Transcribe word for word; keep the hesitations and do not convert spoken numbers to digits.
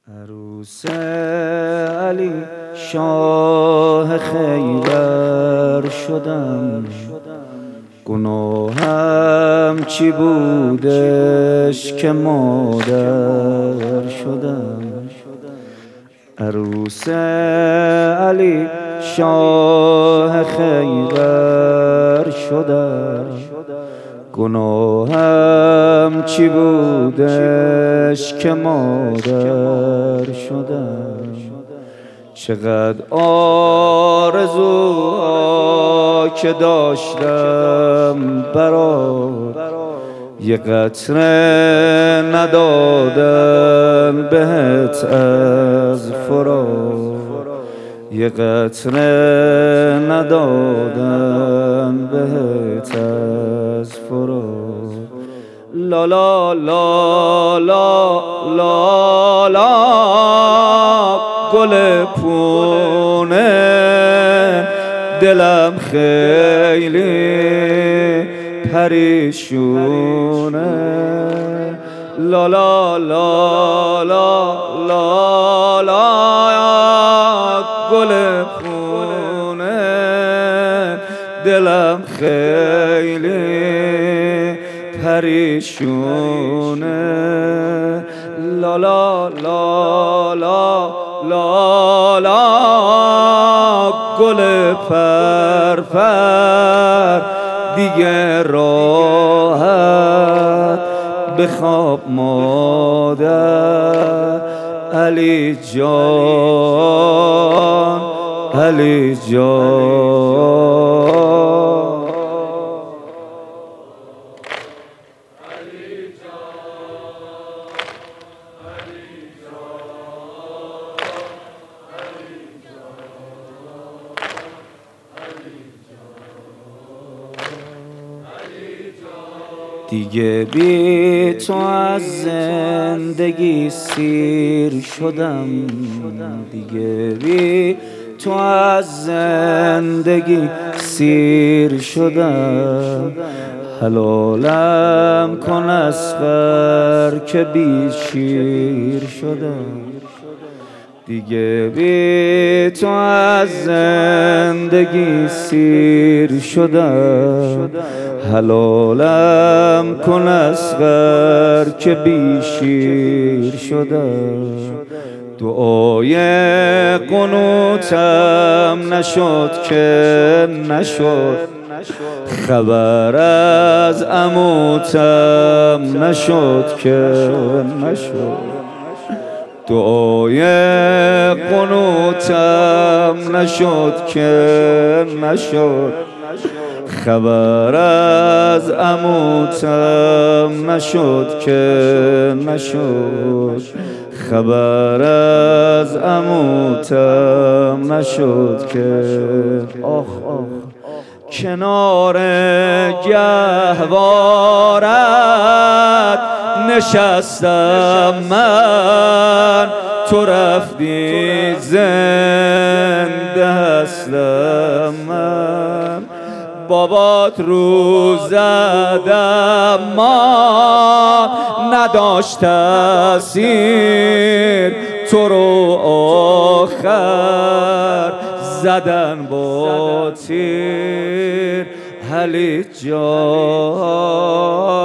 عروس علی شاه خیبر شدم، گناهم چی بودش که مادر شدم. عروس علی شاه خیبر شدم، گناهم چی بودش که مادر شدم. چقدر آرزوها که داشتم برات، یه قطره ندادن بهت از فرات، یه قطره ندادن بهت از فرات. لا لا لا لا لا لا گل پونه، دلم خیلی پریشونه. لا لا لا لا لا لا گل پونه، دلم خیلی پریشونه. لا لا لا لا لا لا گل پرپر، دیگه راحت بخواب مادر. علی جان علی جان دیگه بی تو از زندگی سیر شدم، دیگه بی تو از زندگی سیر شدم. حلالم کن اصغر که بی شیر شدم، دیگه بی تو از زندگی سیر شدم. حلالم کن اصغر که بی شیر شدم. دعای قنوتم نشد که نشد، خبر از عموتم نشد که نشد. دعای قنوتم نشد که نشد، خبر از عموتم نشد که نشد. خبر از عموتم نشد که آخ آخ. کنار گهوارت نشستم من، تو رفتی زنده هستم من. بابات رو زدم ما نداشت تأثیر، تو رو آخر زدن با تیر. علی جان